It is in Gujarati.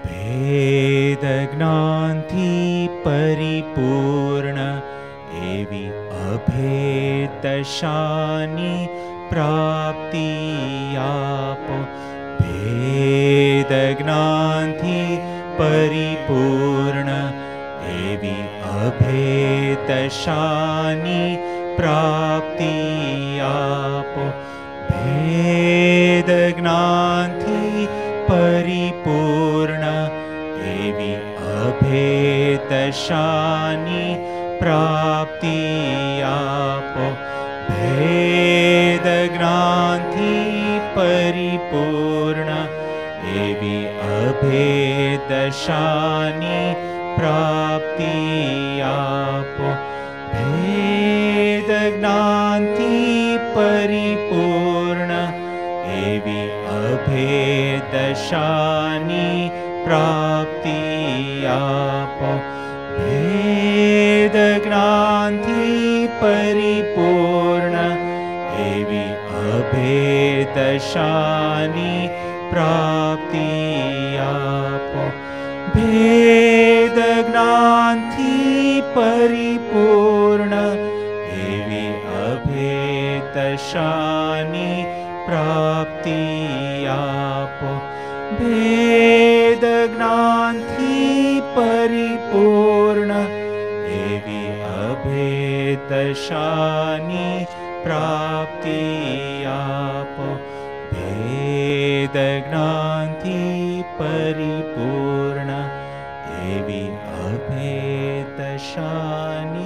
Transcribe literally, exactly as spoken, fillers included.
ભેદ જ્ઞાનથી પરિપૂર્ણ એવી અભેદ શાની પ્રાપ્તિ આપો. ભેદ જ્ઞાનથી પરિપૂર્ણ એવી અભેદ શાની પ્રાપ્તિ આપો. ભેદ જ્ઞાનથી પરિપૂર્ણ એવી અભેદ શાની પ્રાપ્તિ આપો. ભેદ જ્ઞાનથી પરિપૂર્ણ એવી અભેદ શાની પ્રાપ્તિ આપો. ભેદ જ્ઞાનથી પરિપૂર્ણ એવી અભેદ શાની પ્રાપ્તિ આપો. ભેદ જ્ઞાનથી પરિપૂર્ણ એવી અભેદ શાની પ્રાપ્તિ આપો. ભેદ જ્ઞાનથી પરિપૂર્ણ એવી અભેદ શાની પ્રાપ્તિ આપો. ભેદ જ્ઞાનથી પરિપૂર્ણ એવી અભેદ શાની પ્રાપ્તિ આપો. ભેદ જ્ઞાનથી પરિપૂર્ણ એવી અભેદ શાની